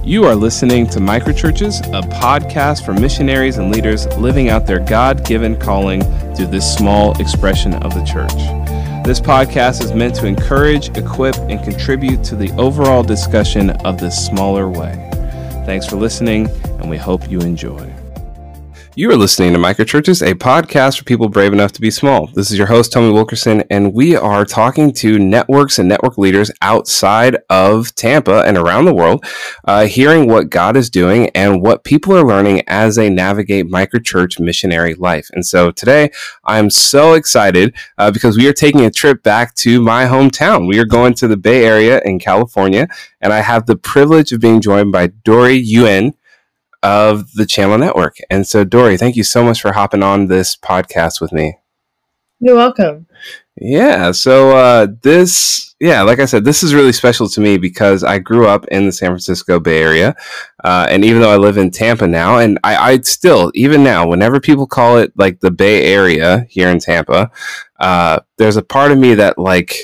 You are listening to Microchurches, a podcast for missionaries and leaders living out their God-given calling through this small expression of the church. This podcast is meant to encourage, equip, and contribute to the overall discussion of this smaller way. Thanks for listening, and we hope you enjoy. You are listening to Microchurches, a podcast for people brave enough to be small. This is your host, Tommy Wilkerson, and we are talking to networks and network leaders outside of Tampa and around the world, hearing what God is doing and what people are learning as they navigate microchurch missionary life. And so today, I'm so excited because we are taking a trip back to my hometown. We are going to the Bay Area in California, and I have the privilege of being joined by Dory Yuen of the Chandler Network. And so, Dory, thank you so much for hopping on this podcast with me. You're welcome. Yeah. So like I said, this is really special to me because I grew up in the San Francisco Bay Area. And even though I live in Tampa now, and I still, even now, whenever people call it like the Bay Area here in Tampa, there's a part of me that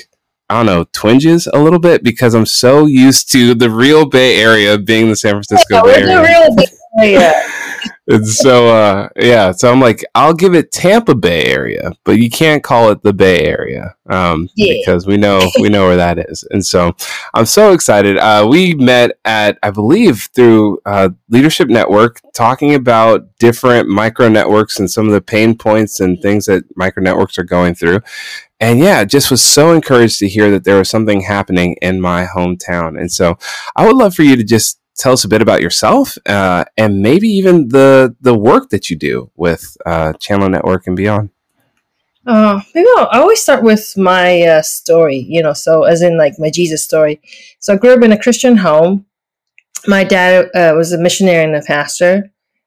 twinges a little bit because I'm so used to the real Bay Area being the San Francisco Bay Area. The real Bay Area. And so, so I'm like, I'll give it Tampa Bay Area, but you can't call it the Bay Area because we know where that is. And so I'm so excited. We met at, I believe, through Leadership Network, talking about different micro networks and some of the pain points and things that micro networks are going through. And just was so encouraged to hear that there was something happening in my hometown. And so I would love for you to just tell us a bit about yourself and maybe even the work that you do with Chandler Network and beyond. Maybe I always start with my story, so as in like my Jesus story. So I grew up in a Christian home. My dad was a missionary and a pastor.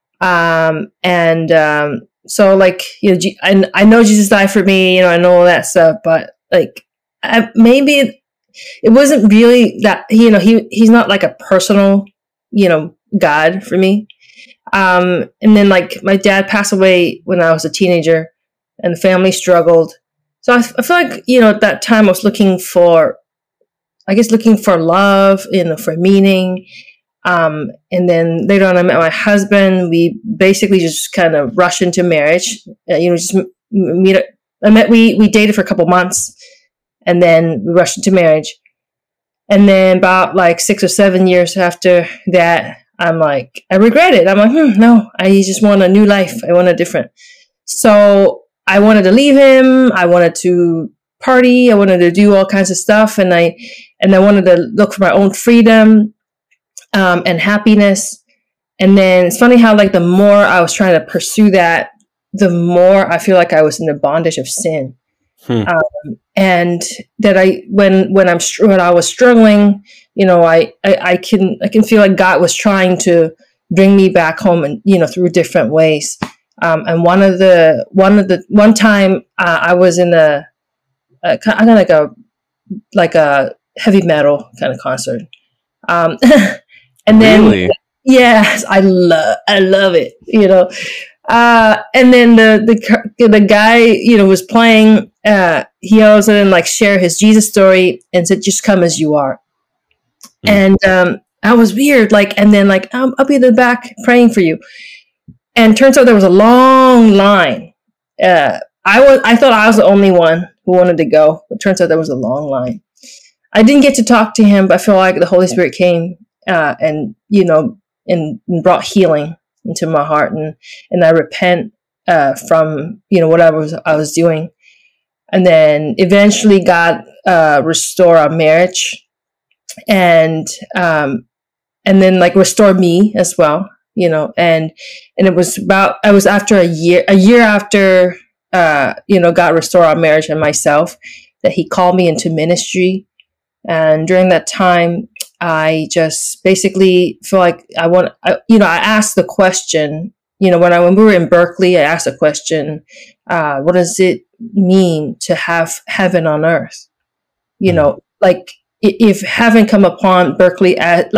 So I know Jesus died for me, I know all that stuff, but maybe it wasn't really that, he's not like a personal, God for me. And then my dad passed away when I was a teenager and the family struggled. So I feel like, at that time I was looking for love, for meaning. And then later on I met my husband. We basically just kind of rushed into marriage, we dated for a couple months and then we rushed into marriage. And then about 6 or 7 years after that, I'm like, I regret it. I'm like, no, I just want a new life. I want a different. So I wanted to leave him. I wanted to party. I wanted to do all kinds of stuff. And I wanted to look for my own freedom, and happiness. And then it's funny how the more I was trying to pursue that, the more I feel like I was in the bondage of sin. And that when I was struggling, I can feel like God was trying to bring me back home and, through different ways. And one time I was in a kind of like a heavy metal kind of concert. And then, really? Yes, I love it, and then the guy, was playing, he also then share his Jesus story and said, just come as you are. And, I was weird, and then I'll be in the back praying for you. And turns out there was a long line. I thought I was the only one who wanted to go, but turns out there was a long line. I didn't get to talk to him, but I feel like the Holy Spirit came, and brought healing into my heart, and I repent from what I was doing, and then eventually God restored our marriage, and then restore me as well, and it was after a year after God restored our marriage and myself that He called me into ministry, and during that time I just basically feel like I asked the question, when we were in Berkeley, I asked the question, what does it mean to have heaven on earth? If heaven come upon Berkeley in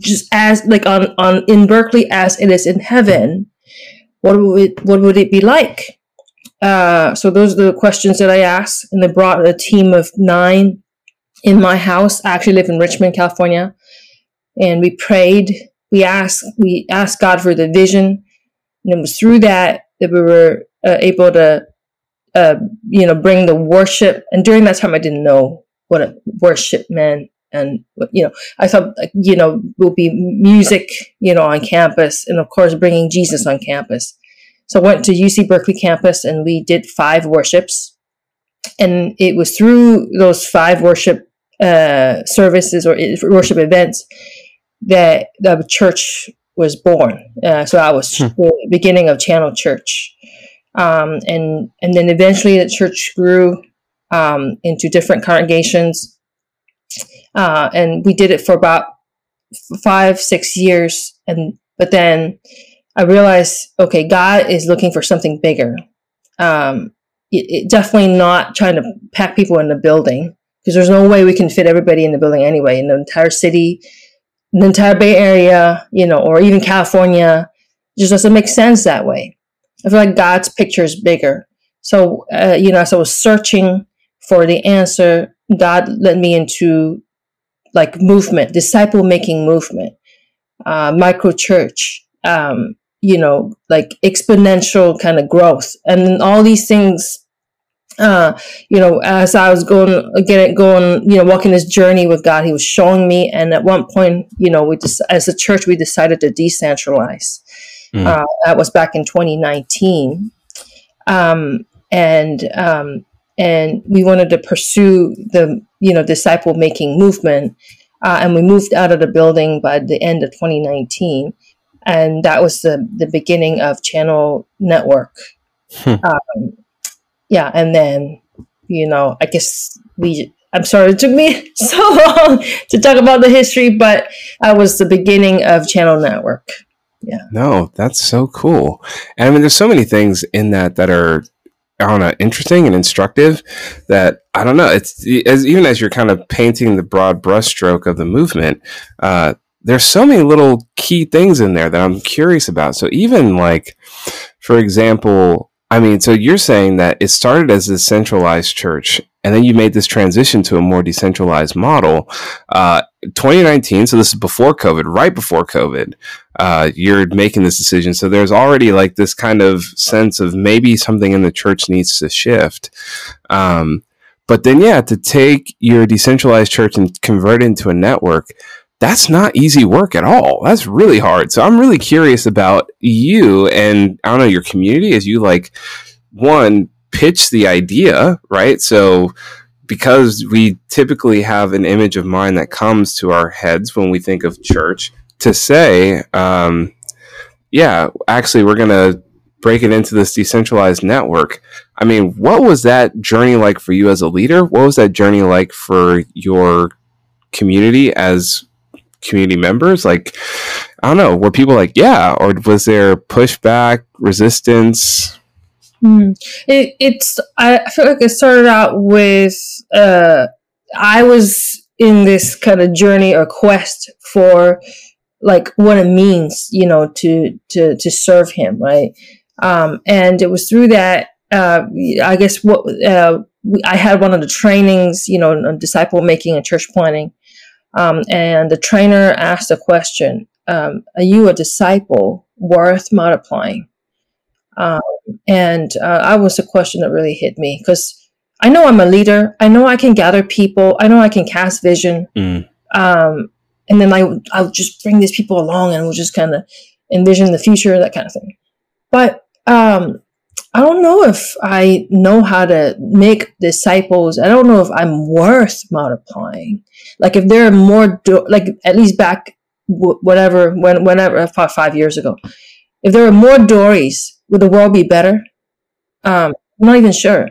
Berkeley as it is in heaven, what would it be like? So those are the questions that I asked, and they brought a team of 9 in my house. I actually live in Richmond, California. And we prayed we asked God for the vision, and it was through that we were able to bring the worship. And during that time, I didn't know what a worship meant. And, I thought, will be music, on campus. And of course, bringing Jesus on campus. So I went to UC Berkeley campus and we did 5 worships. And it was through those 5 worship services or worship events that the church was born. So I was the beginning of Channel Church. And then eventually the church grew into different congregations. And we did it for about 5-6 years. But then I realized, okay, God is looking for something bigger. It definitely not trying to pack people in the building, because there's no way we can fit everybody in the building anyway, in the entire city, the entire Bay Area, or even California. It just doesn't make sense that way. I feel like God's picture is bigger. So, as I was searching for the answer, God led me into like movement, disciple making movement, micro church, like exponential kind of growth. And all these things, as I was walking this journey with God, he was showing me. And at one point, as a church, we decided to decentralize. That was back in 2019. And we wanted to pursue the, disciple making movement. And we moved out of the building by the end of 2019. And that was the beginning of Channel Network. And then, I guess I'm sorry it took me so long to talk about the history, but that was the beginning of Channel Network. Yeah. No, that's so cool. And I mean, there's so many things in that are, I don't know, interesting and instructive that, I don't know, it's even as you're kind of painting the broad brushstroke of the movement, there's so many little key things in there that I'm curious about. So even like, for example, I mean, so you're saying that it started as a centralized church and then you made this transition to a more decentralized model. 2019, so this is before COVID, right before COVID, you're making this decision. So there's already like this kind of sense of maybe something in the church needs to shift. But then, to take your decentralized church and convert it into a network, that's not easy work at all. That's really hard. So I'm really curious about you and, I don't know, your community as you pitch the idea, right? So because we typically have an image of mind that comes to our heads when we think of church, to say, actually we're going to break it into this decentralized network. I mean, what was that journey like for you as a leader? What was that journey like for your community as community members? Like, I don't know, were people like, yeah, or was there pushback, resistance? I feel like it started out with, I was in this kind of journey or quest for like what it means, to serve him. Right. And it was through that, I guess I had one of the trainings, on disciple making and church planning. And the trainer asked a question, are you a disciple worth multiplying? And that was a question that really hit me, because I know I'm a leader. I know I can gather people. I know I can cast vision. And then I'll just bring these people along and we'll just kind of envision the future, that kind of thing. But I don't know if I know how to make disciples. I don't know if I'm worth multiplying. Like if there are more, at least back, whenever, 5 years ago, if there were more Dories, would the world be better? I'm not even sure.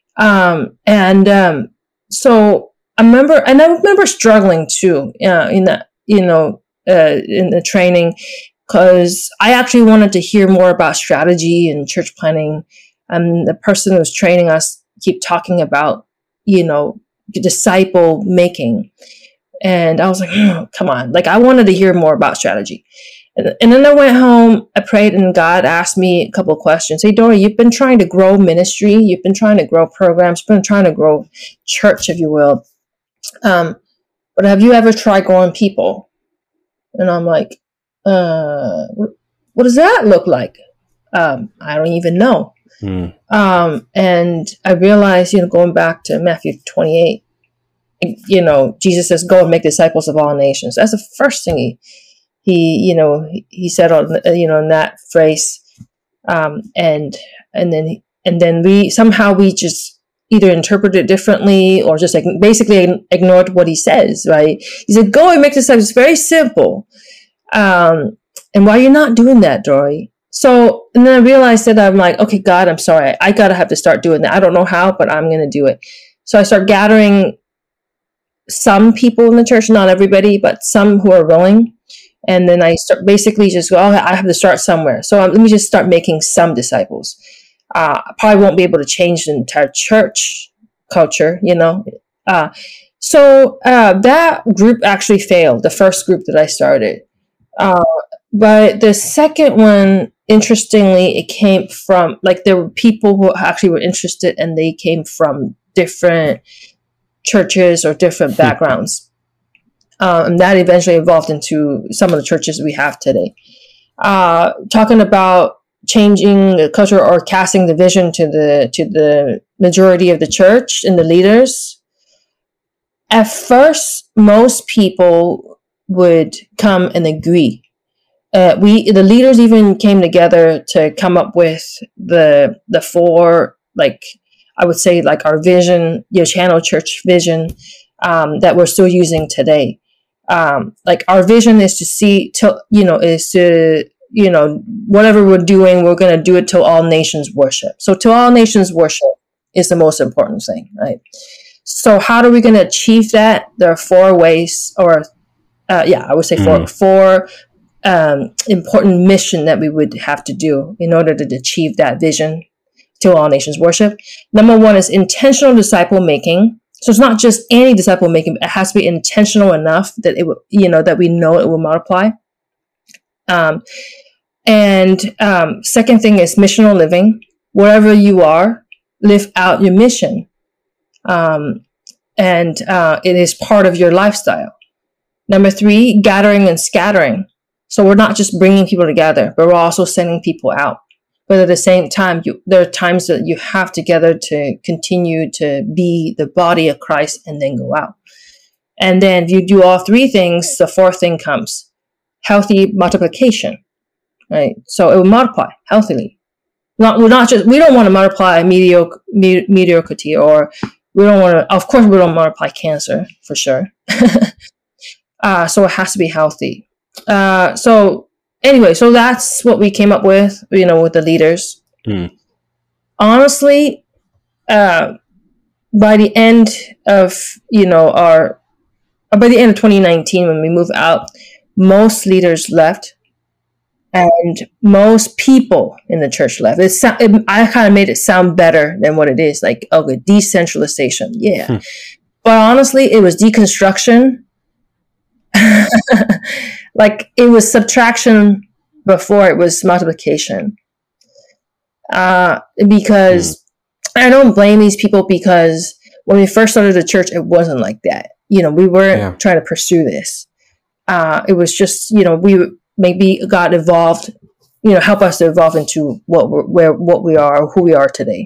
So I remember struggling too, in that, in the training, because I actually wanted to hear more about strategy and church planning. And the person who was training us keep talking about, disciple making. And I was like, come on. Like I wanted to hear more about strategy. And then I went home, I prayed, and God asked me a couple of questions. Hey, Dora, you've been trying to grow ministry. You've been trying to grow programs. You've been trying to grow church, if you will. But have you ever tried growing people? And I'm like, what does that look like? I don't even know. And I realized, going back to Matthew 28, Jesus says, "Go and make disciples of all nations." That's the first thing he said on, in that phrase. And then we just either interpret it differently or just basically ignored what he says, right? He said, "Go and make disciples." It's very simple. And why you're not doing that, Dory? So, and then I realized that I'm like, okay, God, I'm sorry. I gotta have to start doing that. I don't know how, but I'm going to do it. So I start gathering some people in the church, not everybody, but some who are willing. And then I start basically just go, I have to start somewhere. So let me just start making some disciples. I probably won't be able to change the entire church culture, So that group actually failed, the first group that I started. But the second one, interestingly, it came from, there were people who actually were interested, and they came from different churches or different backgrounds. And that eventually evolved into some of the churches we have today. Talking about changing the culture or casting the vision to the majority of the church and the leaders. At first, most people would come and agree. The leaders even came together to come up with the four, I would say, our vision, channel church vision, that we're still using today. Our vision is to see whatever we're doing, we're going to do it till all nations worship. So till all nations worship is the most important thing, right? So how are we going to achieve that? There are four ways, or I would say four important mission that we would have to do in order to achieve that vision till all nations worship. Number one is intentional disciple making. So it's not just any disciple making, but it has to be intentional enough that it will, that we know it will multiply. Second thing is missional living. Wherever you are, live out your mission. It is part of your lifestyle. Number three, gathering and scattering. So we're not just bringing people together, but we're also sending people out. But at the same time, there are times that you have together to continue to be the body of Christ and then go out. And then if you do all three things, the fourth thing comes: healthy multiplication, right? So it will multiply healthily. We don't want to multiply mediocrity, or we don't want to, of course, we don't multiply cancer for sure. So it has to be healthy. So that's what we came up with, with the leaders. Honestly, by the end of, by the end of 2019, when we moved out, most leaders left and most people in the church left. I kind of made it sound better than what it is. Decentralization. Yeah. But honestly, it was deconstruction. It was subtraction before it was multiplication. Because I don't blame these people, because when we first started the church, it wasn't like that. We weren't trying to pursue this. It was just, maybe God evolved, help us to evolve into what we are, or who we are today.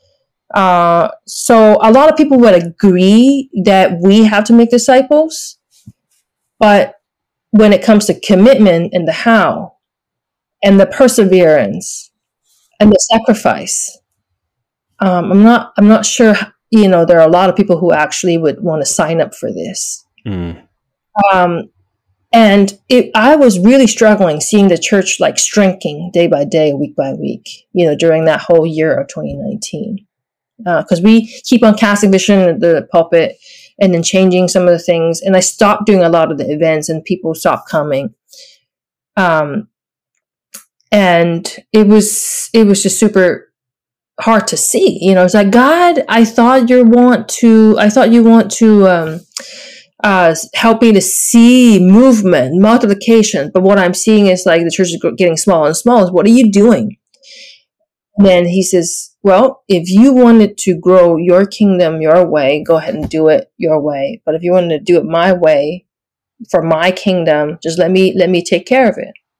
So a lot of people would agree that we have to make disciples, but when it comes to commitment and the how and the perseverance and the sacrifice, I'm not sure, there are a lot of people who actually would want to sign up for this. And I was really struggling seeing the church shrinking day by day, week by week, during that whole year of 2019. Because we keep on casting vision at the pulpit and then changing some of the things. And I stopped doing a lot of the events and people stopped coming. And it was just super hard to see. It's like, God, I thought you want to help me to see movement, multiplication. But what I'm seeing is the church is getting smaller and smaller. What are you doing? And then he says, well, if you wanted to grow your kingdom your way, go ahead and do it your way. But if you wanted to do it my way for my kingdom, just let me take care of it.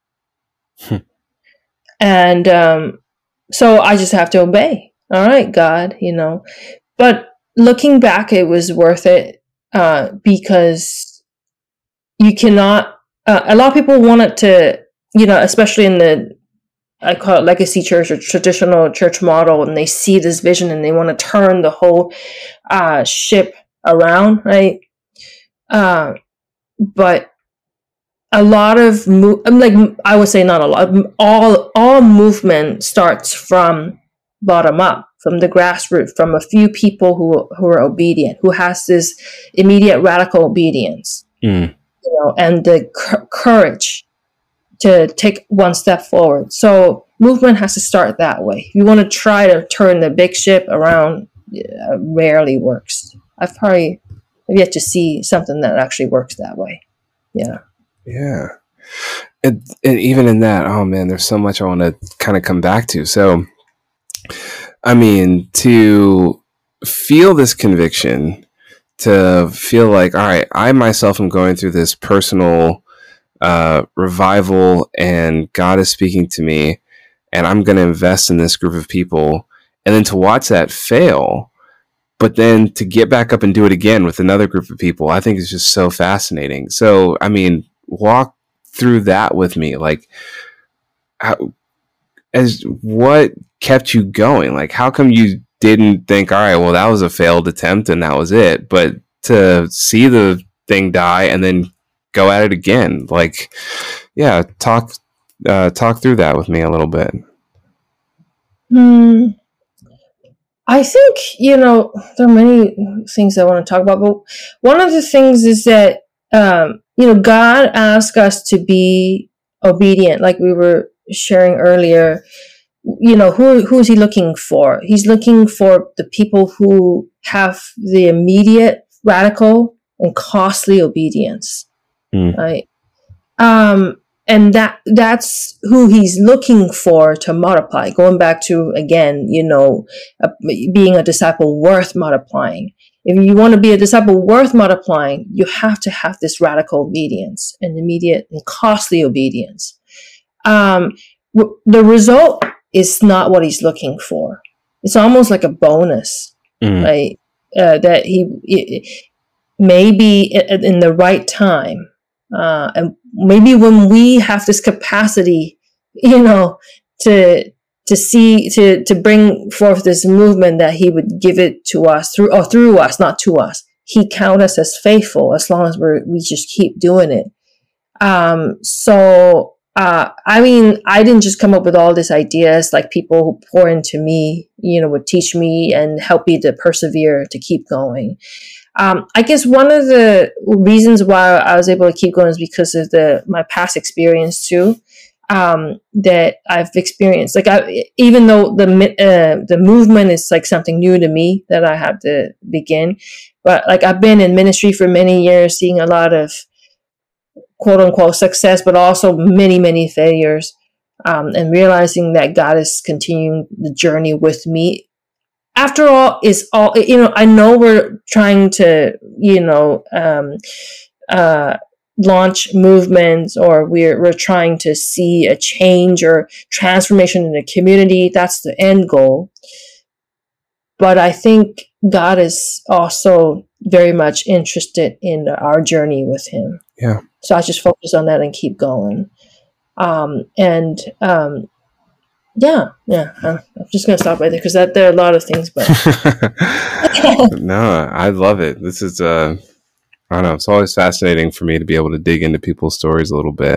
And so I just have to obey. All right, God, But looking back, it was worth it because you cannot. A lot of people wanted to, especially in the, I call it legacy church or traditional church model, and they see this vision and they want to turn the whole ship around, right? But a lot of I would say not a lot. All movement starts from bottom up, from the grassroots, from a few people who are obedient, who has this immediate radical obedience, and the courage to take one step forward. So movement has to start that way. If you want to try to turn the big ship around, rarely works. I've yet to see something that actually works that way. Yeah. Yeah. And even in that, oh man, there's so much I want to kind of come back to. So, I mean, to feel this conviction, to feel like, all right, I myself am going through this personal revival and God is speaking to me and I'm going to invest in this group of people. And then to watch that fail, but then to get back up and do it again with another group of people, I think is just so fascinating. So, I mean, walk through that with me. Like, what kept you going? Like, how come you didn't think, all right, well, that was a failed attempt and that was it, but to see the thing die and then go at it again? Like, yeah, talk through that with me a little bit. I think, there are many things I want to talk about, but one of the things is that, God asked us to be obedient, like we were sharing earlier. Who is he looking for? He's looking for the people who have the immediate, radical, and costly obedience, right? And that's who he's looking for to multiply. Going back to, again, being a disciple worth multiplying. If you want to be a disciple worth multiplying, you have to have this radical obedience and immediate and costly obedience. The result is not what he's looking for. It's almost like a bonus, right? That he maybe in the right time, and maybe when we have this capacity, to bring forth this movement, that he would give it to us through us, not to us. He count us as faithful as long as we just keep doing it. I mean, I didn't just come up with all these ideas. Like, people who pour into me, would teach me and help me to persevere, to keep going. I guess one of the reasons why I was able to keep going is because of my past experience too, that I've experienced. Like, even though the movement is like something new to me that I have to begin, but like, I've been in ministry for many years, seeing a lot of quote unquote success, but also many, many failures, and realizing that God is continuing the journey with me. After all, I know we're trying to, launch movements, or we're trying to see a change or transformation in the community. That's the end goal. But I think God is also very much interested in our journey with him. Yeah. So I just focus on that and keep going. Yeah. I'm just going to stop right there because there are a lot of things, but no, I love it. This is, I don't know. It's always fascinating for me to be able to dig into people's stories a little bit.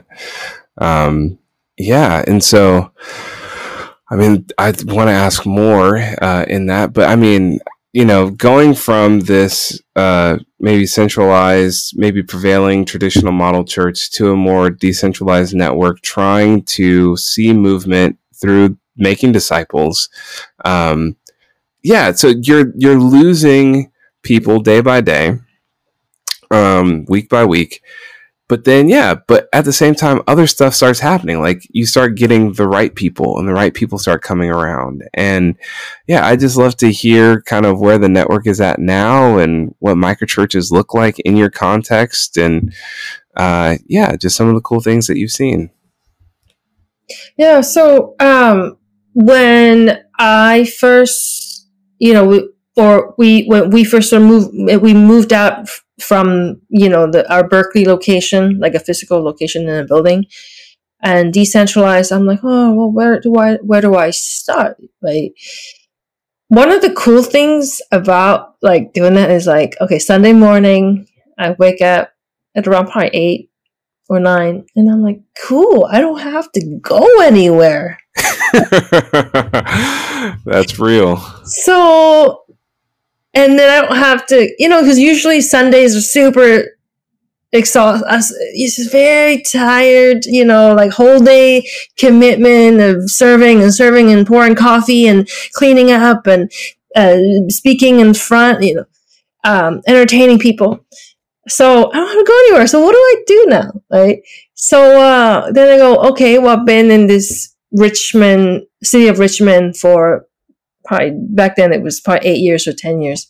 Yeah. And so, I mean, I want to ask more, in that, but I mean, going from this, maybe centralized, maybe prevailing traditional model church to a more decentralized network, trying to see movement through making disciples. So you're losing people day by day, week by week, but then, but at the same time, other stuff starts happening. Like, you start getting the right people and the right people start coming around. And I just love to hear kind of where the network is at now and what microchurches look like in your context. And, just some of the cool things that you've seen. Yeah. So, when I first, when we first we moved out from, our Berkeley location, like a physical location in a building, and decentralized. I'm like, oh, well, where do I start? Right. One of the cool things about like doing that is like, okay, Sunday morning, I wake up at around probably 8 or 9, and I'm like, cool, I don't have to go anywhere. That's real. So, and then I don't have to, because usually Sundays are super exhausted. It's just very tired, like whole day commitment of serving and pouring coffee and cleaning up and speaking in front, entertaining people. So I don't have to go anywhere. So what do I do now? Right. So then I go, okay, well, I've been in this city of Richmond for probably, back then it was probably 8 years or 10 years.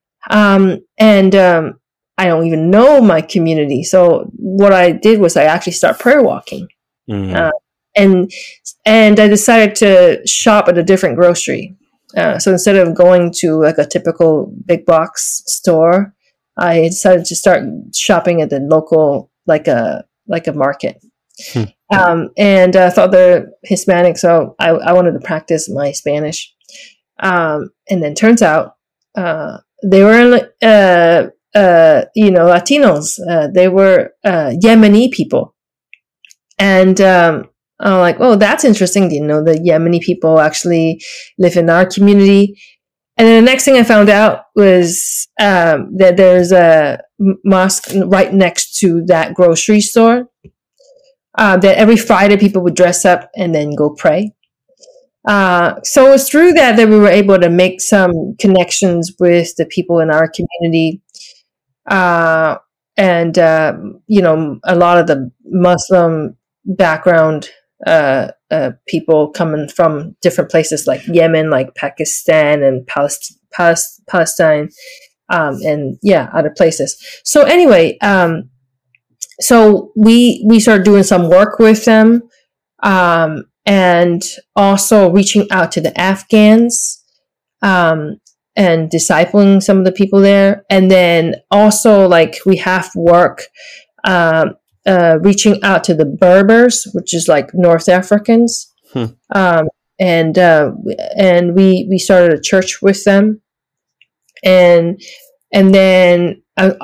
I don't even know my community. So what I did was I actually start prayer walking. Mm-hmm. And I decided to shop at a different grocery. So instead of going to like a typical big box store, I decided to start shopping at the local, like a market. And I thought they're Hispanic, so I wanted to practice my Spanish. And then turns out they were Latinos. They were Yemeni people. And I'm like, oh, that's interesting. Do you know the Yemeni people actually live in our community? And then the next thing I found out was that there's a mosque right next to that grocery store. That every Friday people would dress up and then go pray. So it was through that we were able to make some connections with the people in our community. And a lot of the Muslim background people coming from different places like Yemen, like Pakistan and Palestine, and other places. So anyway, so we started doing some work with them, and also reaching out to the Afghans, and discipling some of the people there. And then also like we have work, reaching out to the Berbers, which is like North Africans. And we started a church with them. And then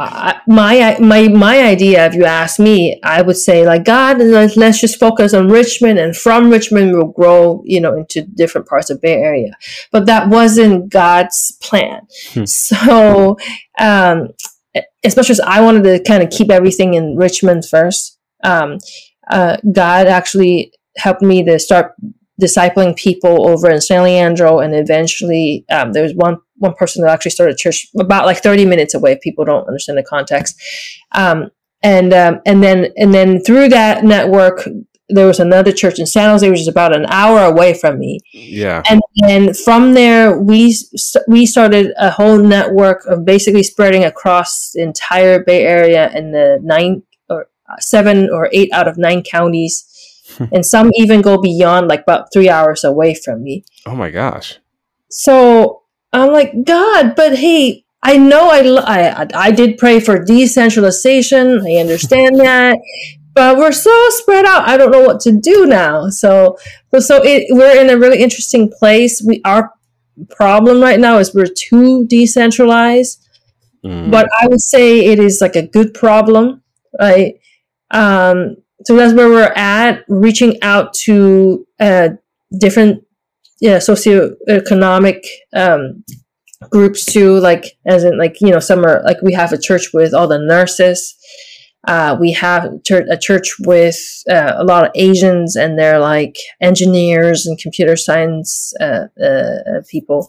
my idea, if you ask me, I would say like, God, let's just focus on Richmond, and from Richmond we'll grow, into different parts of Bay Area. But that wasn't God's plan. So, as much as I wanted to kind of keep everything in Richmond first, God actually helped me to start discipling people over in San Leandro, and eventually there was one person that actually started a church about like 30 minutes away. People don't understand the context. And then through that network, there was another church in San Jose, which is about an hour away from me. Yeah. And from there, we started a whole network of basically spreading across the entire Bay Area in the 7 or 8 out of 9 counties. And some even go beyond, like about 3 hours away from me. Oh my gosh. So I'm like, God, but hey, I know I did pray for decentralization. I understand that. But we're so spread out. I don't know what to do now. So we're in a really interesting place. Our problem right now is we're too decentralized. But I would say it is like a good problem, right? So that's where we're at, reaching out to different socioeconomic groups too, like as in like, some are like, we have a church with all the nurses. We have a church with a lot of Asians, and they're like engineers and computer science people.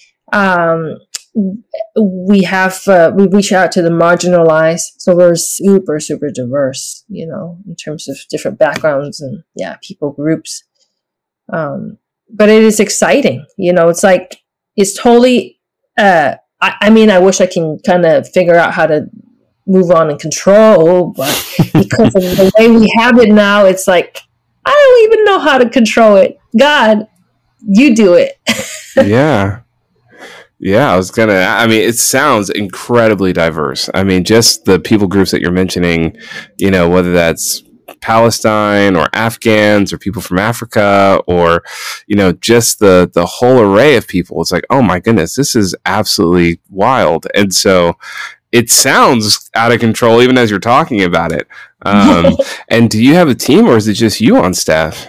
We reach out to the marginalized, so we're super, super diverse, in terms of different backgrounds and people groups. But it is exciting, it's like, it's totally, I mean, I wish I can kind of figure out how to move on and control, but because of the way we have it now, it's like, I don't even know how to control it. God, you do it. Yeah. Yeah, I mean, it sounds incredibly diverse. I mean, just the people groups that you're mentioning, whether that's Palestine or Afghans or people from Africa or, just the whole array of people. It's like, oh my goodness, this is absolutely wild. And so it sounds out of control even as you're talking about it. And do you have a team or is it just you on staff?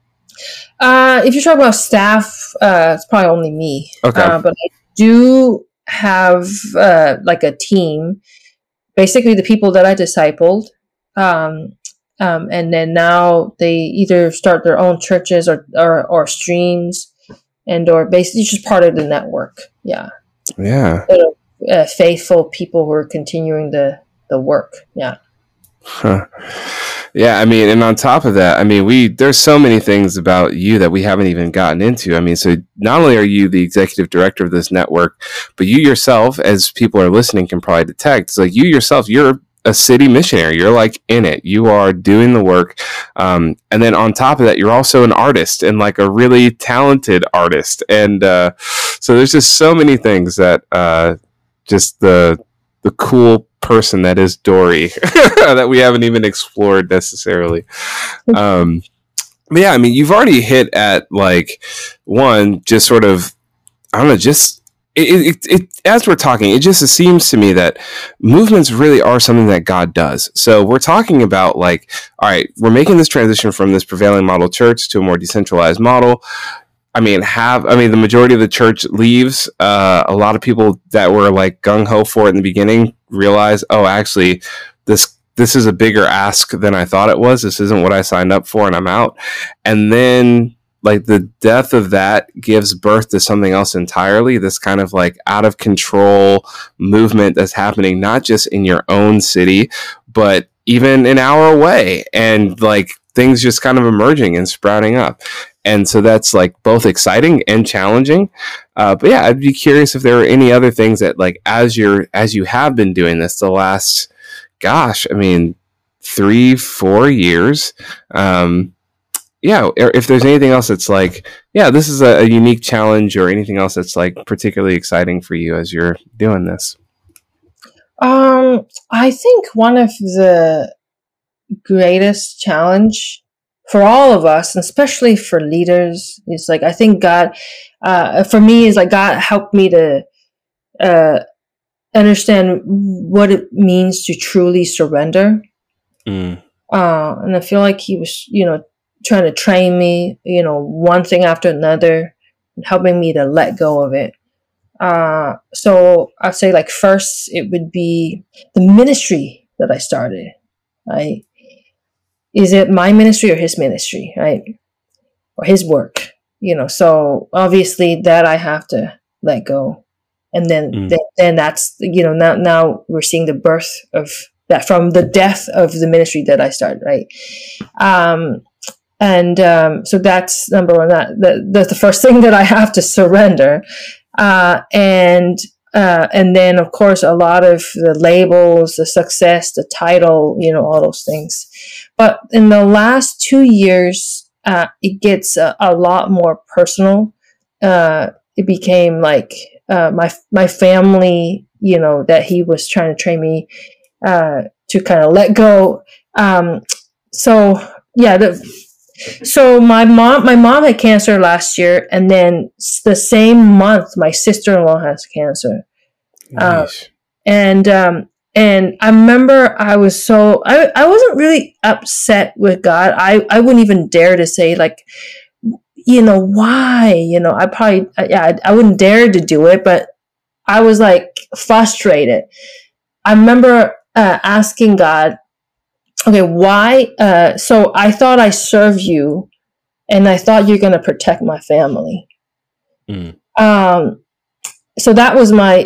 If you're talking about staff, it's probably only me. Okay. But I do have like a team, basically the people that I discipled, and then now they either start their own churches or streams, or basically just part of the network. Yeah. Faithful people who are continuing the work. Yeah. Huh. Yeah, I mean, and on top of that, I mean, there's so many things about you that we haven't even gotten into. I mean, so not only are you the executive director of this network, but you yourself, as people are listening, can probably detect, it's like you yourself, you're a city missionary. You're like in it. You are doing the work. And then on top of that, you're also an artist and like a really talented artist. And so there's just so many things that just the cool person that is Dory that we haven't even explored necessarily. But yeah, I mean, you've already hit at like one, just sort of, I don't know, just it as we're talking, it just seems to me that movements really are something that God does. So we're talking about like, all right, we're making this transition from this prevailing model church to a more decentralized model. I mean, the majority of the church leaves. A lot of people that were like gung ho for it in the beginning realize, oh, actually, this is a bigger ask than I thought it was. This isn't what I signed up for, and I'm out. And then, like, the death of that gives birth to something else entirely. This kind of like out of control movement that's happening not just in your own city, but even an hour away, and like things just kind of emerging and sprouting up. And so that's like both exciting and challenging. But yeah, I'd be curious if there were any other things that like, as you have been doing this the last, 3-4 years. Yeah. If there's anything else that's like, yeah, this is a unique challenge or anything else that's like particularly exciting for you as you're doing this. I think one of the greatest challenge for all of us, and especially for leaders, is like, I think God, for me, is like God helped me to understand what it means to truly surrender. And I feel like He was, trying to train me, one thing after another, and helping me to let go of it. So I'd say like first it would be the ministry that I started, right? Is it my ministry or His ministry, right? Or His work, so obviously that I have to let go. And then that's, now we're seeing the birth of that from the death of the ministry that I started, right? So that's number one, that's the first thing that I have to surrender. And then of course a lot of the labels, the success, the title, all those things. But in the last 2 years, it gets a lot more personal. It became like my family, that He was trying to train me to kind of let go. So my mom had cancer last year, and then the same month my sister-in-law has cancer. Nice. And I remember I was I wasn't really upset with God. I wouldn't even dare to say like, why, I wouldn't dare to do it, but I was like frustrated. I remember asking God, okay, why? So I thought I serve You, and I thought You're going to protect my family. So that was my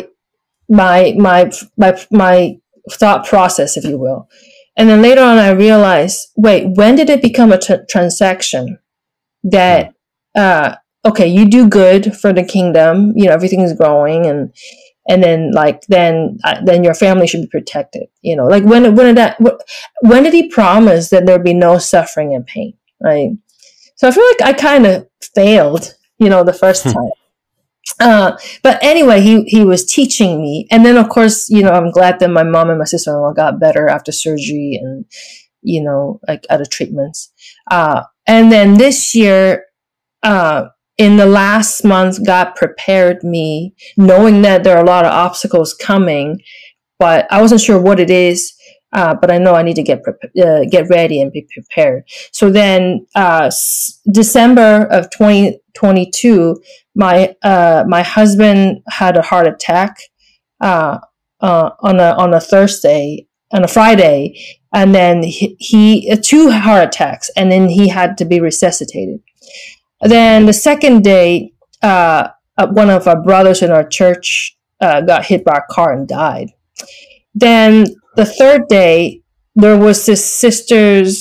thought process, if you will. And then later on, I realized, wait, when did it become a transaction that, okay, you do good for the kingdom, everything is growing, and then then your family should be protected, like when did He promise that there'd be no suffering and pain? right? So I feel like I kind of failed, the first time. But anyway, he was teaching me. And then, of course, I'm glad that my mom and my sister-in-law got better after surgery and, like other treatments. And then this year, in the last month, God prepared me, knowing that there are a lot of obstacles coming, but I wasn't sure what it is. But I know I need to get ready and be prepared. So then, December of 2022, my husband had a heart attack on a Friday, and then he 2 heart attacks, and then he had to be resuscitated. Then the second day, one of our brothers in our church got hit by a car and died. Then the third day, there was this sister's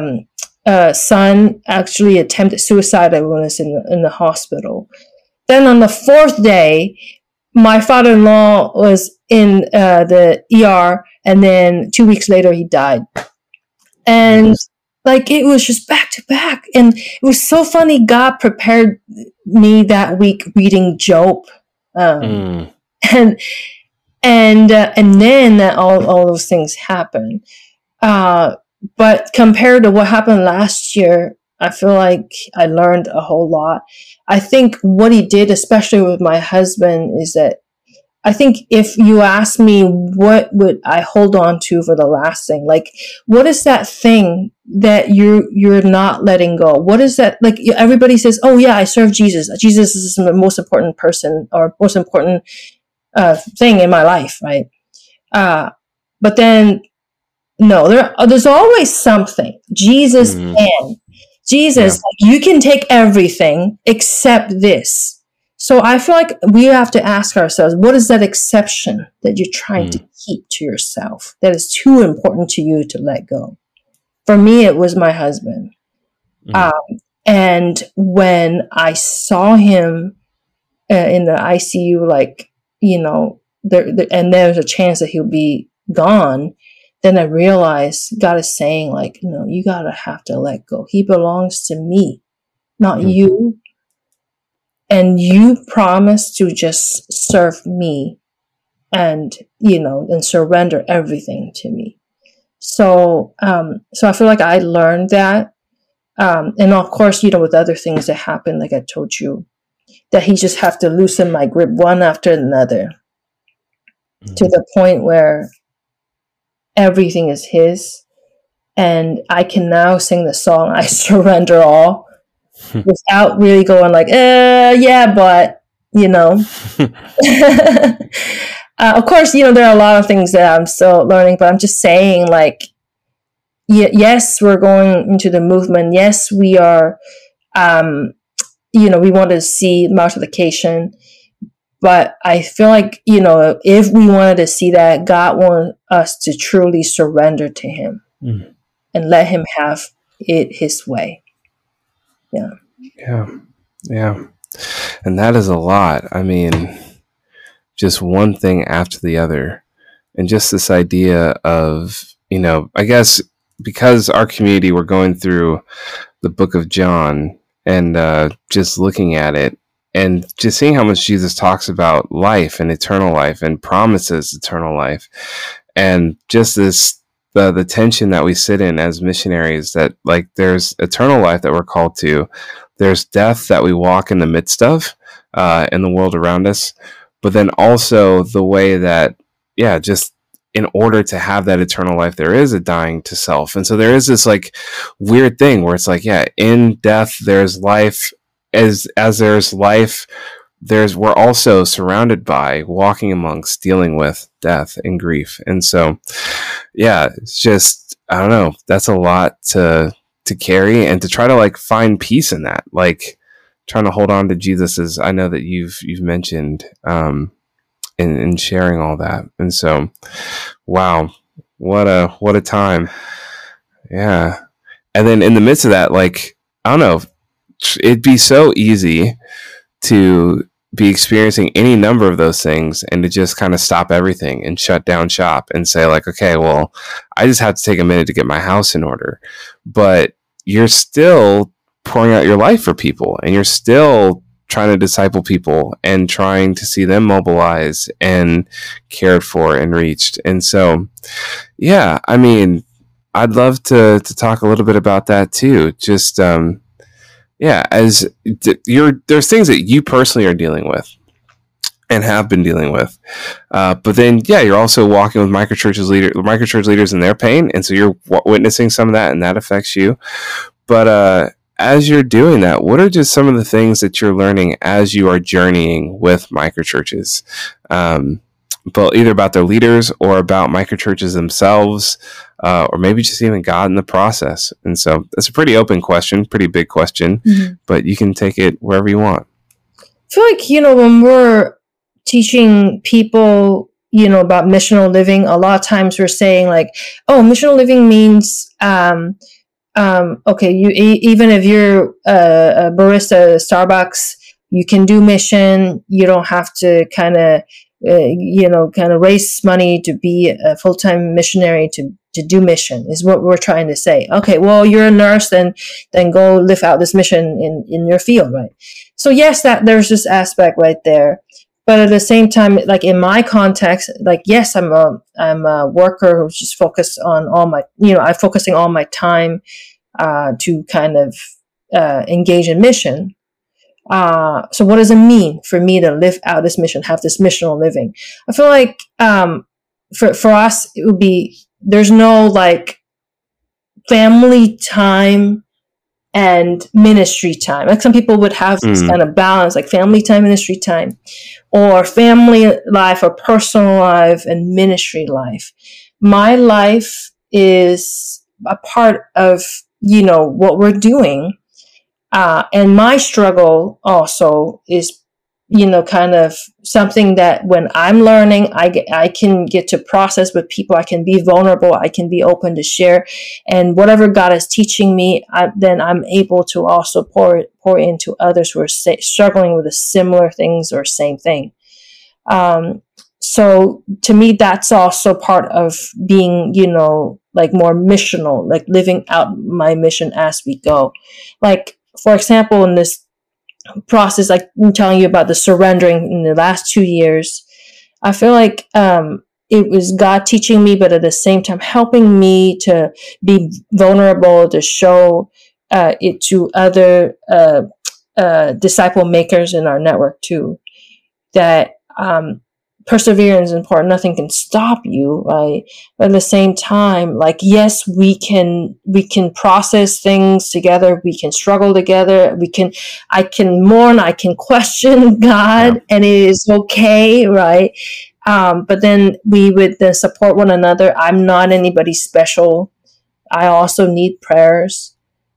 son actually attempted suicide and was in the hospital. Then on the fourth day, my father-in-law was in the ER, and then 2 weeks later, he died. And like, it was just back to back. And it was so funny. God prepared me that week reading Job. And then all those things happen. But compared to what happened last year, I feel like I learned a whole lot. I think what he did, especially with my husband, is that I think if you ask me what would I hold on to for the last thing, like what is that thing that you're not letting go? What is that? Like everybody says, oh yeah, I serve Jesus. Jesus is the most important person or most important thing in my life, right? But then, no, there's always something. Jesus can. Jesus, you can take everything except this. So I feel like we have to ask ourselves, what is that exception that you're trying to keep to yourself that is too important to you to let go? For me, it was my husband. And when I saw him in the ICU, like, and there's a chance that he'll be gone, then I realized God is saying, like, no, you have to let go. He belongs to me, not you. And you promise to just serve me and, and surrender everything to me. So I feel like I learned that. And of course, with other things that happen, like I told you, that he just have to loosen my grip one after another to the point where everything is his. And I can now sing the song, I Surrender All, without really going like, yeah, but, of course, there are a lot of things that I'm still learning, but I'm just saying, like, yes, we're going into the movement. Yes, we are, we want to see multiplication, but I feel like, if we wanted to see that, God wants us to truly surrender to him and let him have it his way. Yeah. And that is a lot. I mean, just one thing after the other. And just this idea of, I guess because our community, we're going through the book of John and just looking at it and just seeing how much Jesus talks about life and eternal life and promises eternal life. And just the tension that we sit in as missionaries, that like there's eternal life that we're called to. There's death that we walk in the midst of in the world around us. But then also the way that, just in order to have that eternal life, there is a dying to self. And so there is this like weird thing where it's like, in death, there's life. As there's life, we're also surrounded by, walking amongst, dealing with death and grief. And so, it's just, I don't know, that's a lot to carry and to try to like find peace in that, like trying to hold on to Jesus, as I know that you've mentioned in sharing all that. And so, wow, what a time. Yeah. And then in the midst of that, like, I don't know, it'd be so easy to be experiencing any number of those things and to just kind of stop everything and shut down shop and say like, okay, well, I just have to take a minute to get my house in order. But you're still pouring out your life for people, and you're still trying to disciple people and trying to see them mobilize and cared for and reached. And so, yeah, I mean, I'd love to talk a little bit about that too. Just, yeah, as there's things that you personally are dealing with and have been dealing with, but then, yeah, you're also walking with microchurch leaders in their pain, and so you're witnessing some of that, and that affects you. But as you're doing that, what are just some of the things that you're learning as you are journeying with microchurches, but either about their leaders or about microchurches themselves, or maybe just even God in the process? And so that's a pretty open question, pretty big question, but you can take it wherever you want. I feel like, when we're teaching people, about missional living, a lot of times we're saying like, oh, missional living means, okay, even if you're a barista at Starbucks, you can do mission. You don't have to kind of raise money to be a full-time missionary to do mission, is what we're trying to say. Okay, well, you're a nurse, then go live out this mission in your field, right? So yes, that there's this aspect right there. But at the same time, like in my context, like, yes, I'm a worker who's just focused on all my, I'm focusing all my time to kind of engage in mission. So what does it mean for me to live out this mission, have this missional living? I feel like for us, it would be, there's no like family time and ministry time. Like some people would have this kind of balance, like family time, ministry time, or family life or personal life and ministry life. My life is a part of, what we're doing. And my struggle also is, kind of something that when I'm learning, I can get to process with people. I can be vulnerable. I can be open to share, and whatever God is teaching me, then I'm able to also pour into others who are struggling with the similar things or same thing. So to me, that's also part of being, like more missional, like living out my mission as we go. Like, for example, in this process, like I'm telling you about the surrendering in the last 2 years, I feel like it was God teaching me, but at the same time helping me to be vulnerable, to show it to other disciple makers in our network too, that perseverance is important. Nothing can stop you, right? But at the same time, like, yes, we can process things together. We can struggle together. I can mourn. I can question God, and it is okay, right? But then we would then support one another. I'm not anybody special. I also need prayers.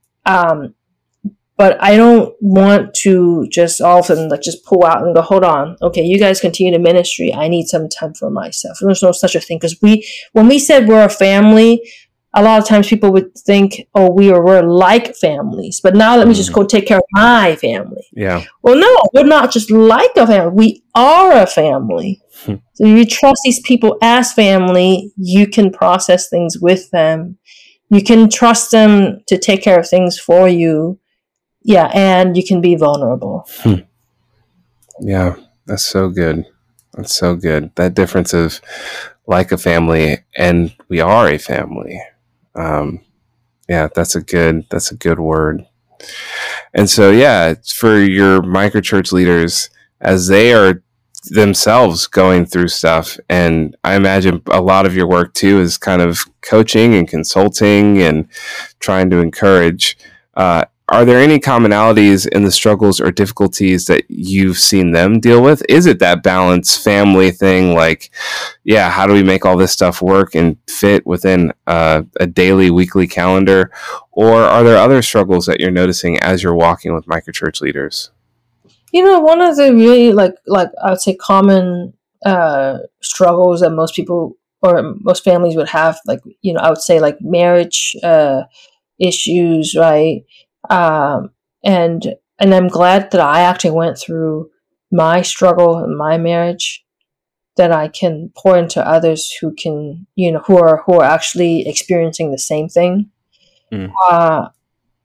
But I don't want to just all of a sudden like just pull out and go, hold on, okay, you guys continue to ministry. I need some time for myself. And there's no such a thing, because when we said we're a family, a lot of times people would think, oh, we're like families. But now let me just go take care of my family. Yeah. Well, no, we're not just like a family. We are a family. So you trust these people as family. You can process things with them. You can trust them to take care of things for you. Yeah, and you can be vulnerable. Yeah, that's so good. That's so good. That difference of like a family and we are a family. Yeah, that's a good word. And so, yeah, for your microchurch leaders, as they are themselves going through stuff, and I imagine a lot of your work too is kind of coaching and consulting and trying to encourage. Are there any commonalities in the struggles or difficulties that you've seen them deal with? Is it that balance family thing? Like, yeah, how do we make all this stuff work and fit within a daily, weekly calendar? Or are there other struggles that you're noticing as you're walking with microchurch leaders? One of the really like I would say common struggles that most people or most families would have, like, I would say like marriage issues, right? And I'm glad that I actually went through my struggle in my marriage, that I can pour into others who can, who are actually experiencing the same thing.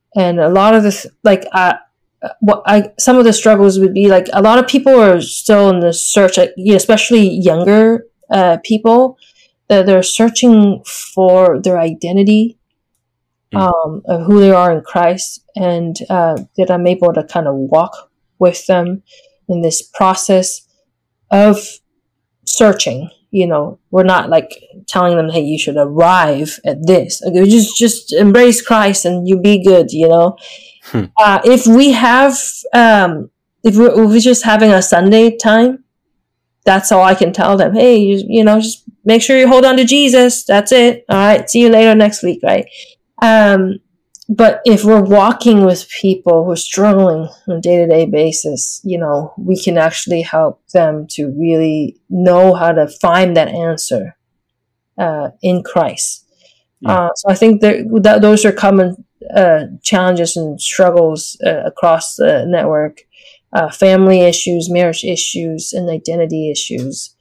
And a lot of this, like, some of the struggles would be like a lot of people are still in the search, especially younger people, that they're searching for their identity, of who they are in Christ, and that I'm able to kind of walk with them in this process of searching. We're not like telling them, hey, you should arrive at this. Okay, just embrace Christ and you be good. If we have, if we're just having a Sunday time, that's all I can tell them. Hey, just make sure you hold on to Jesus. That's it. All right. See you later next week. Right. But if we're walking with people who are struggling on a day-to-day basis, we can actually help them to really know how to find that answer in Christ. So I think that those are common challenges and struggles across the network: family issues, marriage issues, and identity issues.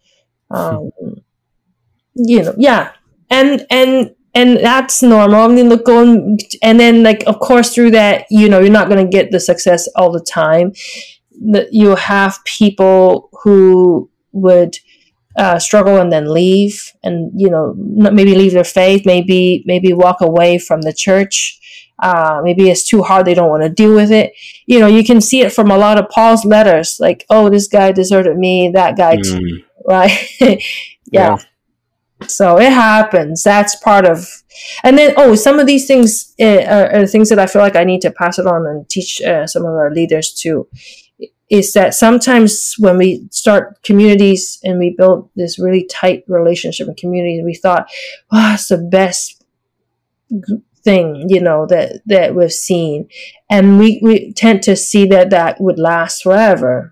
Yeah, and that's normal. I mean, look, and then, like, of course, through that, you're not going to get the success all the time. You have people who would struggle and then leave, and maybe leave their faith, maybe walk away from the church. Maybe it's too hard; they don't want to deal with it. You can see it from a lot of Paul's letters, like, oh, this guy deserted me, that guy too, right? Yeah. So it happens. That's part of, and then, some of these things are things that I feel like I need to pass it on and teach some of our leaders too. Is that sometimes when we start communities and we build this really tight relationship in communities, we thought, it's the best thing, that we've seen. And we tend to see that would last forever.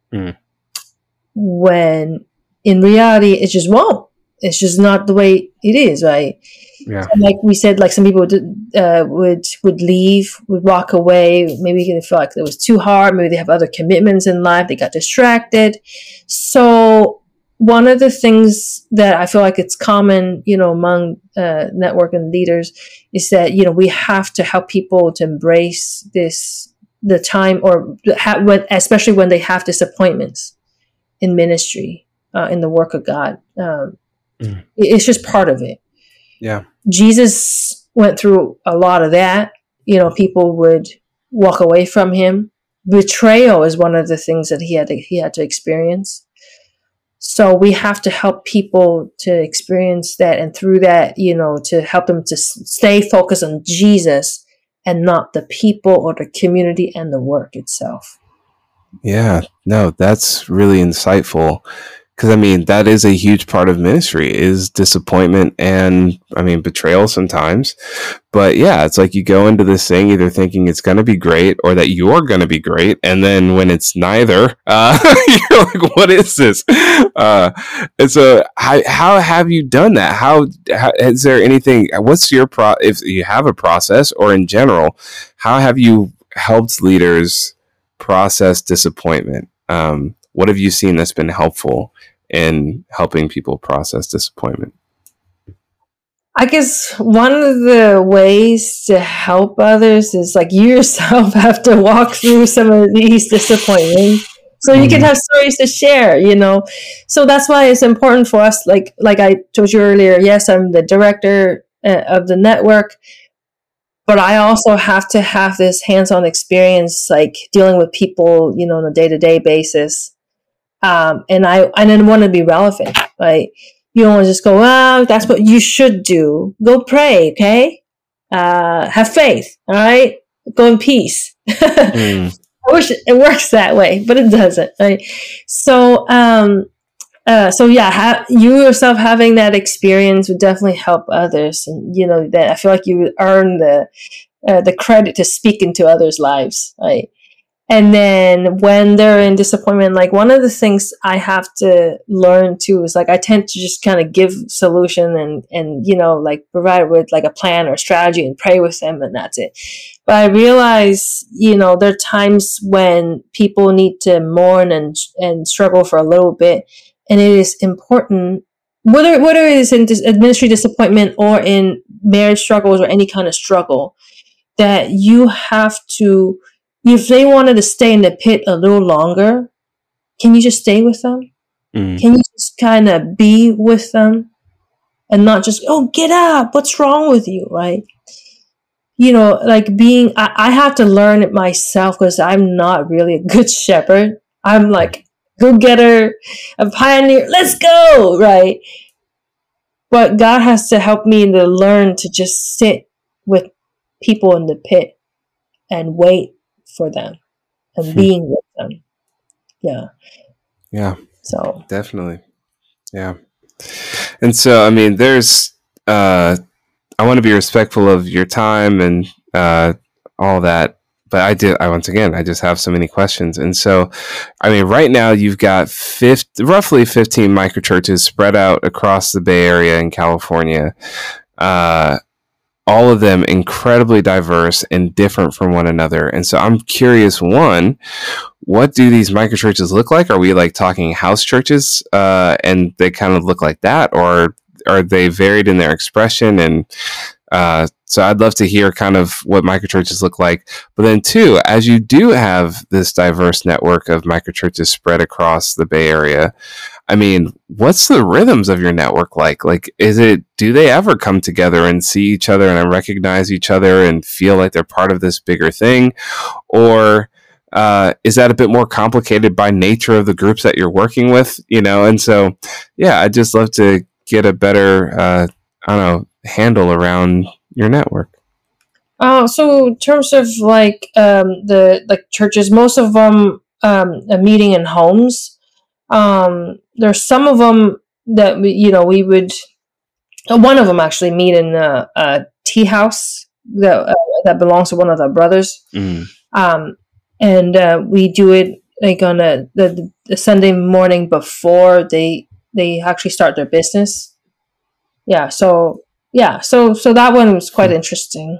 When in reality, it just won't. It's just not the way it is, right? Yeah. So like we said, like some people would leave, would walk away. Maybe they feel like it was too hard. Maybe they have other commitments in life. They got distracted. So one of the things that I feel like it's common, among network and leaders is that, we have to help people to embrace the time, or especially when they have disappointments in ministry, in the work of God. It's just part of it. Yeah. Jesus went through a lot of that. People would walk away from him. Betrayal is one of the things that he had to experience. So we have to help people to experience that, and through that, to help them to stay focused on Jesus and not the people or the community and the work itself. Yeah, no, that's really insightful. Because, that is a huge part of ministry, is disappointment and, betrayal sometimes. But yeah, it's like you go into this thing either thinking it's going to be great or that you're going to be great. And then when it's neither, you're like, what is this? And so how have you done that? How is there anything, what's your if you have a process, or in general, how have you helped leaders process disappointment? What have you seen that's been helpful in helping people process disappointment? I guess one of the ways to help others is like you yourself have to walk through some of these disappointments so you can have stories to share, So that's why it's important for us. Like I told you earlier, yes, I'm the director of the network, but I also have to have this hands-on experience, like dealing with people, on a day-to-day basis. And I didn't want to be relevant, right? You don't want to just go, well, that's what you should do. Go pray, okay? Have faith, all right? Go in peace. I wish it works that way, but it doesn't, right? So, yeah, you yourself having that experience would definitely help others. And, that I feel like you would earn the credit to speak into others' lives, right? And then when they're in disappointment, like one of the things I have to learn too is like I tend to just kind of give solution and like provide with like a plan or strategy and pray with them, and that's it. But I realize, there are times when people need to mourn and struggle for a little bit, and it is important, whether it is in ministry disappointment or in marriage struggles or any kind of struggle, that you have to, if they wanted to stay in the pit a little longer, can you just stay with them? Can you just kind of be with them and not just, oh, get up, what's wrong with you, right? Like I have to learn it myself because I'm not really a good shepherd. I'm like, go-getter, a pioneer, let's go, right? But God has to help me to learn to just sit with people in the pit and wait for them and being with them. Yeah. Yeah. So definitely. Yeah. And so, I mean, there's, I want to be respectful of your time and all that. But once again, I just have so many questions. And so, I mean, right now you've got roughly 15 microchurches spread out across the Bay Area in California. All of them incredibly diverse and different from one another. And so I'm curious, one, what do these microchurches look like? Are we like talking house churches and they kind of look like that? Or are they varied in their expression? And so I'd love to hear kind of what microchurches look like. But then two, as you do have this diverse network of microchurches spread across the Bay Area, I mean, what's the rhythms of your network like? Like, do they ever come together and see each other and recognize each other and feel like they're part of this bigger thing? Or is that a bit more complicated by nature of the groups that you're working with? And so, yeah, I'd just love to get a better, handle around your network. So in terms of like the churches, most of them are meeting in homes. There's some of them that we would. One of them actually meet in a tea house that belongs to one of the brothers. And we do it like on the Sunday morning before they actually start their business. So that one was quite interesting.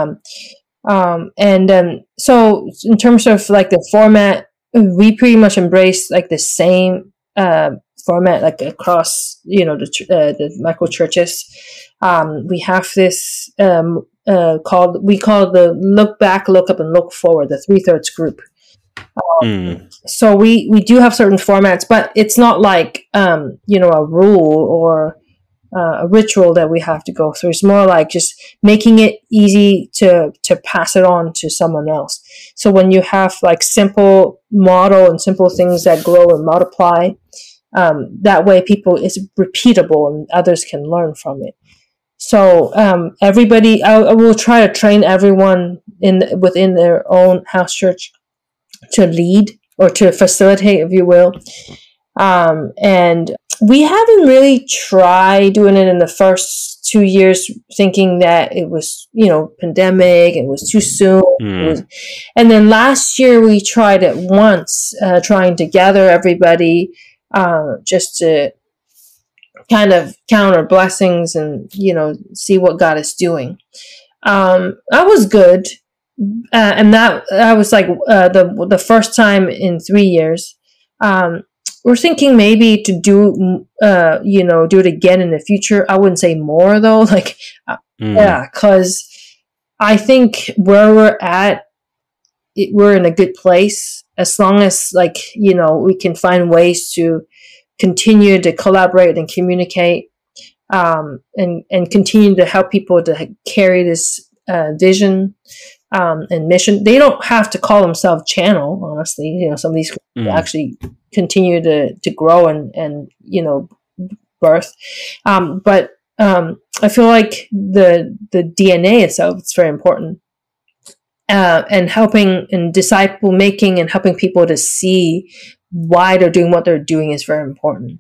So in terms of like the format, we pretty much embrace like the same format like across the micro churches. We have this we call the look back, look up, and look forward, the 3/3 group. So we do have certain formats, but it's not like a rule or a ritual that we have to go through. It's more like just making it easy to pass it on to someone else. So when you have like simple model and simple things that grow and multiply, that way it's repeatable and others can learn from it. So everybody, I will try to train everyone within their own house church to lead or to facilitate, if you will. And we haven't really tried doing it in the first 2 years, thinking that it was, pandemic, it was too soon. And then last year we tried it once, trying to gather everybody, just to kind of count our blessings and, see what God is doing. That was good. And that was like the first time in 3 years. We're thinking maybe to do it again in the future. I wouldn't say more though, because I think where we're at, we're in a good place as long as we can find ways to continue to collaborate and communicate, and continue to help people to carry this vision and mission. They don't have to call themselves channel, honestly. Some of these actually continue to grow and birth. But I feel like the DNA itself is very important. And helping and disciple making and helping people to see why they're doing what they're doing is very important.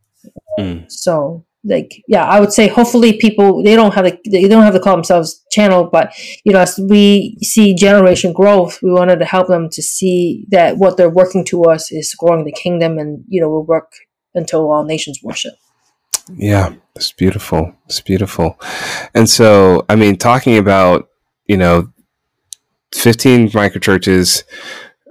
So I would say hopefully people, they don't have to call themselves channel, but as we see generation growth, we wanted to help them to see that what they're working to us is growing the kingdom, and we'll work until all nations worship. Yeah, it's beautiful. It's beautiful. And so, I mean, talking about 15 microchurches,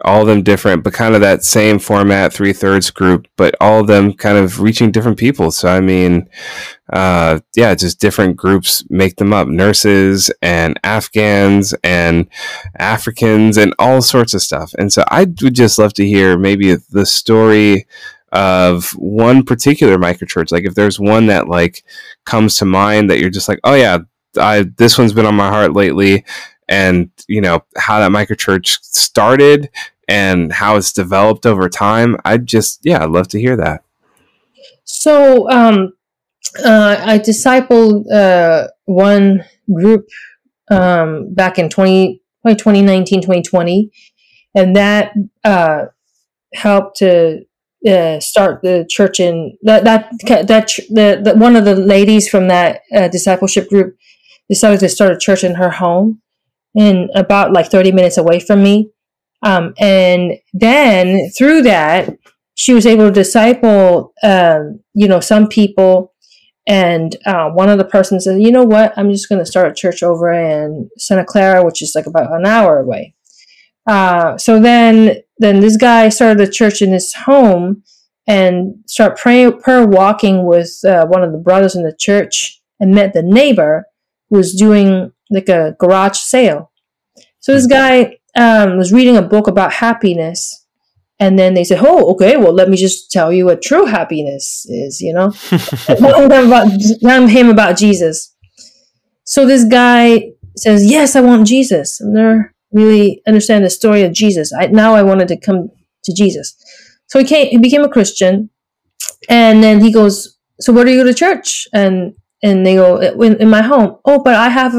all of them different, but kind of that same format, 3/3 group, but all of them kind of reaching different people. So, I mean, just different groups make them up. Nurses and Afghans and Africans and all sorts of stuff. And so I would just love to hear maybe the story of one particular microchurch. Like if there's one that like comes to mind that you're just like, oh yeah, this one's been on my heart lately. And, you know, how that microchurch started and how it's developed over time. I'd love to hear that. So, I discipled one group back in 2019, 2020, and that helped to start the church in that one of the ladies from that discipleship group decided to start a church in her home, and about like 30 minutes away from me. And then through that, she was able to disciple, some people. And one of the persons said, you know what, I'm just going to start a church over in Santa Clara, which is like about an hour away. So then this guy started a church in his home and started prayer walking with one of the brothers in the church, and met the neighbor who was doing like a garage sale. So this guy was reading a book about happiness, and then they said, oh, okay, well, let me just tell you what true happiness is, telling him about Jesus. So this guy says, yes, I want Jesus. I never really understand the story of Jesus. Now I wanted to come to Jesus. So he became a Christian, and then he goes, so where do you go to church? And they go, in my home. Oh, but I have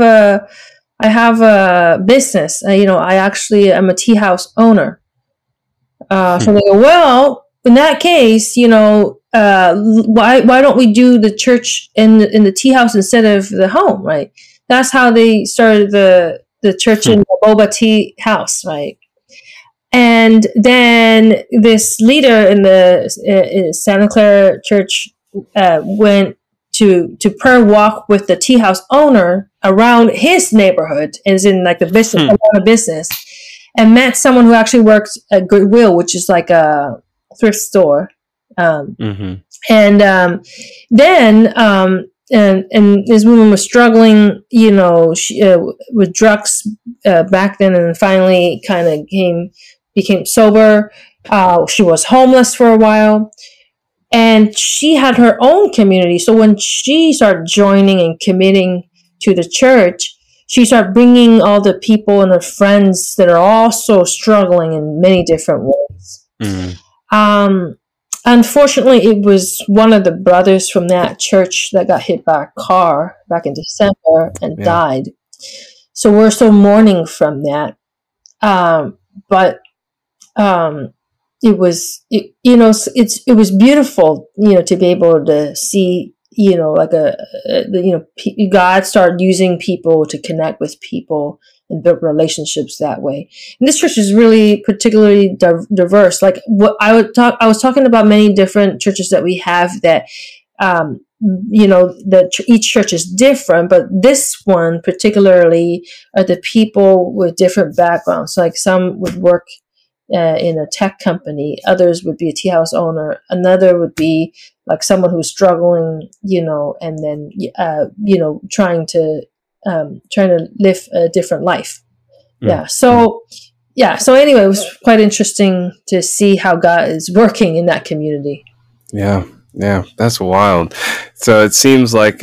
a business. I'm a tea house owner. So they go, well, in that case, why don't we do the church in the tea house instead of the home, right? That's how they started the church in the boba tea house, right? And then this leader in the Santa Clara church went to prayer walk with the tea house owner around his neighborhood, as in like the business, and met someone who actually works at Goodwill, which is like a thrift store. And then this woman was struggling, with drugs back then, and finally kind of became sober. She was homeless for a while. And she had her own community. So when she started joining and committing to the church, she started bringing all the people and her friends that are also struggling in many different ways. Unfortunately, it was one of the brothers from that church that got hit by a car back in December and died. So we're still mourning from that. It was beautiful, to be able to see, God started using people to connect with people and build relationships that way. And this church is really particularly diverse. Like what I was talking about many different churches that we have that, each church is different, but this one particularly are the people with different backgrounds. Like some would work in a tech company, others would be a tea house owner, another would be like someone who's struggling, and then trying to live a different life. So anyway, it was quite interesting to see how God is working in that community. Yeah, that's wild. So it seems like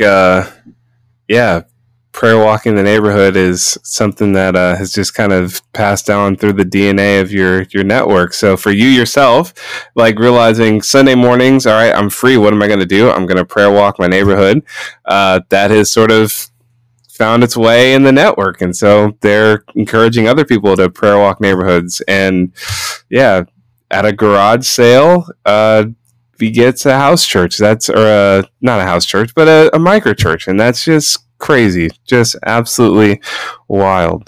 prayer walking the neighborhood is something that has just kind of passed down through the DNA of your network. So for you yourself, like realizing Sunday mornings, all right, I'm free. What am I going to do? I'm going to prayer walk my neighborhood. That has sort of found its way in the network. And so they're encouraging other people to prayer walk neighborhoods. And at a garage sale, begets a house church. Not a house church, but a micro church. And that's just crazy, just absolutely wild.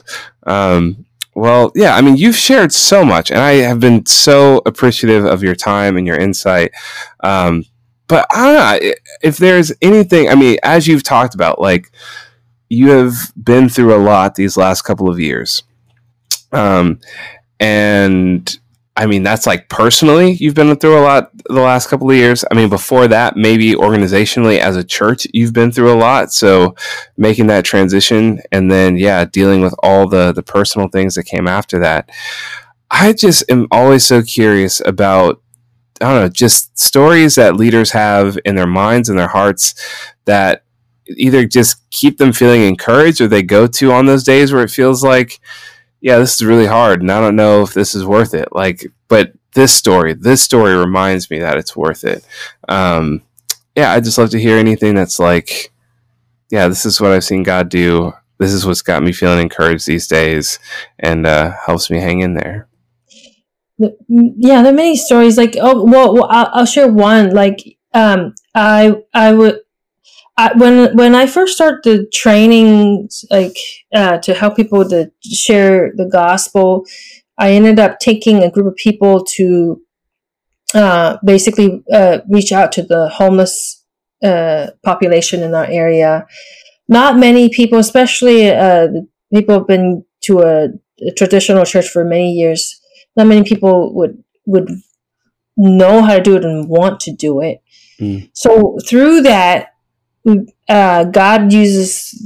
You've shared so much, and I have been so appreciative of your time and your insight. But I don't know if there's anything, as you've talked about, like you have been through a lot these last couple of years. And I mean, that's like personally, you've been through a lot the last couple of years. I mean, before that, maybe organizationally as a church, you've been through a lot. So making that transition and then, dealing with all the personal things that came after that. I just am always so curious about, I don't know, just stories that leaders have in their minds and their hearts that either just keep them feeling encouraged or they go to on those days where it feels like, this is really hard and I don't know if this is worth it. Like, but this story reminds me that it's worth it. I just love to hear anything that's like, this is what I've seen God do. This is what's got me feeling encouraged these days and helps me hang in there. Yeah, there are many stories. Like, I'll share one. Like, when I first started the training, like to help people to share the gospel, I ended up taking a group of people to basically reach out to the homeless population in our area. Not many people, especially people have been to a traditional church for many years. Not many people would know how to do it and want to do it. So through that, God uses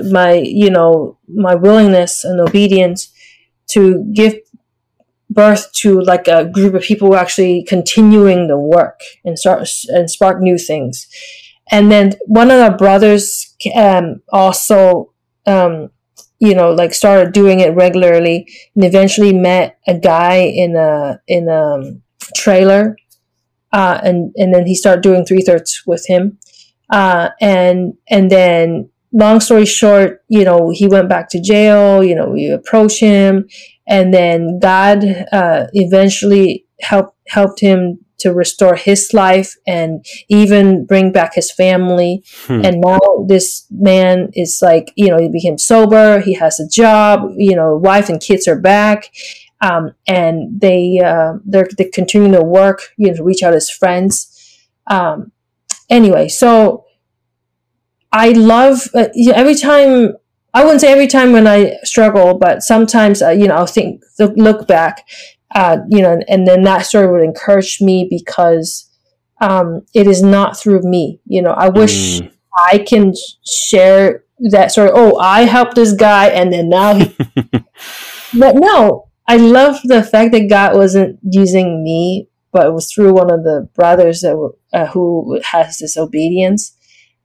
my willingness and obedience to give birth to like a group of people who are actually continuing the work and spark new things. And then one of our brothers also started doing it regularly and eventually met a guy in a trailer and then he started doing 3/3 with him. And then long story short, he went back to jail, we approached him and then God, eventually helped him to restore his life and even bring back his family. And now this man is like, he became sober. He has a job, wife and kids are back. And they're continuing to work, to reach out as friends. Anyway, so I love every time. I wouldn't say every time when I struggle, but sometimes I'll look back, and then that story would encourage me because it is not through me. I wish I can share that story. Oh, I helped this guy, and then now he. But no, I love the fact that God wasn't using me, but it was through one of the brothers that were, who has this obedience.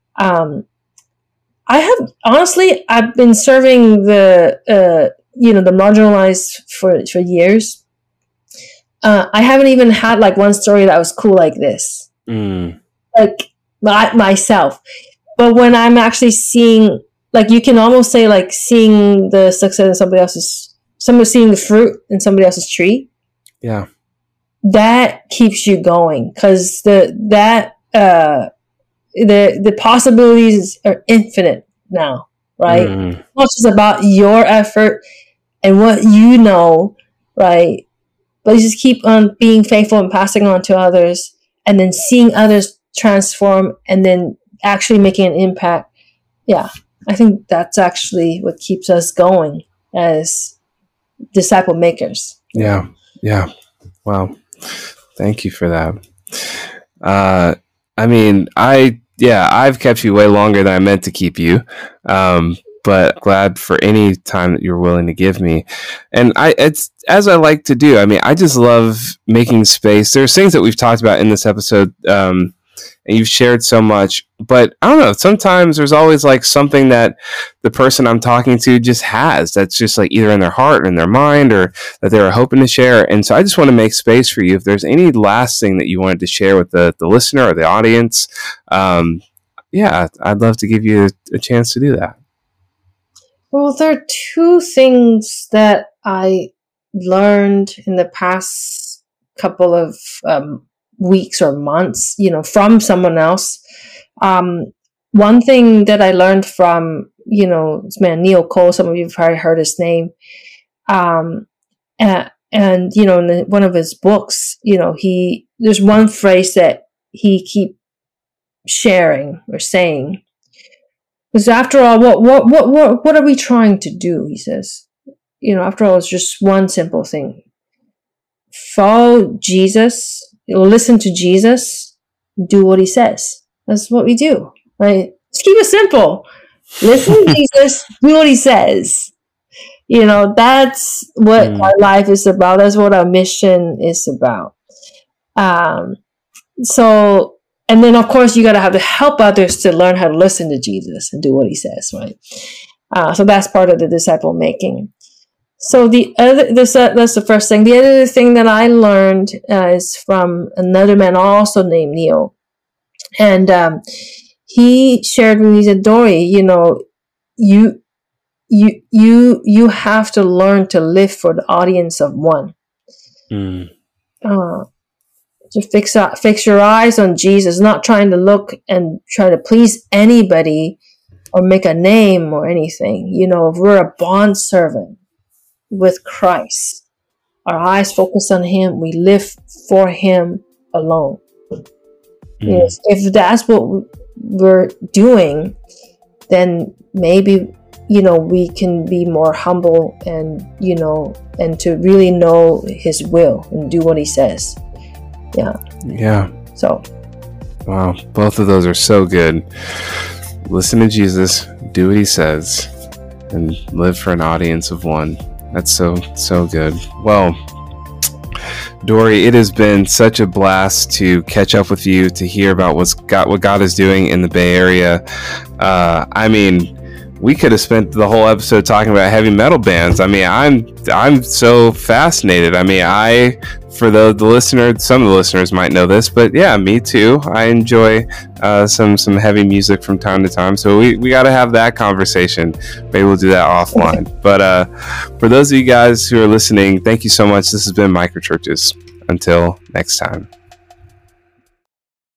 I've been serving the marginalized for years. I haven't even had like one story that was cool like this, like myself. But when I'm actually seeing, like, you can almost say like seeing the success in someone seeing the fruit in somebody else's tree. Yeah. That keeps you going because the possibilities are infinite now, right? It's not just about your effort and what right? But you just keep on being faithful and passing on to others and then seeing others transform and then actually making an impact. Yeah, I think that's actually what keeps us going as disciple makers. Yeah. Wow. Thank you for that. I've kept you way longer than I meant to keep you. But glad for any time that you're willing to give me. And it's as I like to do. I mean, I just love making space. There's things that we've talked about in this episode, and you've shared so much, but I don't know, sometimes there's always like something that the person I'm talking to just has that's just like either in their heart or in their mind or that they were hoping to share. And so I just want to make space for you. If there's any last thing that you wanted to share with the listener or the audience, I'd love to give you a chance to do that. Well, there are two things that I learned in the past couple of weeks or months, from someone else. One thing that I learned from, this man, Neil Cole, some of you have probably heard his name. And in one of his books, there's one phrase that he keep sharing or saying. Because after all, what are we trying to do? He says, after all, it's just one simple thing. follow Jesus, listen to Jesus, do what he says. That's what we do, right? Just keep it simple. Listen to Jesus, do what he says. That's what our life is about. That's what our mission is about. And then of course you got to have to help others to learn how to listen to Jesus and do what he says, right? So that's part of the disciple making. So that's the first thing. The other thing that I learned is from another man also named Neil. And he shared with me, he said, Dory, you have to learn to live for the audience of one. To fix your eyes on Jesus, not trying to look and try to please anybody or make a name or anything. If we're a bond servant with Christ, our eyes focus on him, we live for him alone. Yes, if that's what we're doing, then maybe we can be more humble and and to really know his will and do what he says. Yeah. So wow, both of those are so good. Listen to Jesus, do what he says, and live for an audience of one. That's so good. Well, Dory, it has been such a blast to catch up with you, to hear about what God is doing in the Bay Area. We could have spent the whole episode talking about heavy metal bands. I'm so fascinated. For the listener, some of the listeners might know this, but yeah, me too. I enjoy some heavy music from time to time. So we got to have that conversation. Maybe we'll do that offline. But for those of you guys who are listening, thank you so much. This has been Microchurches. Until next time.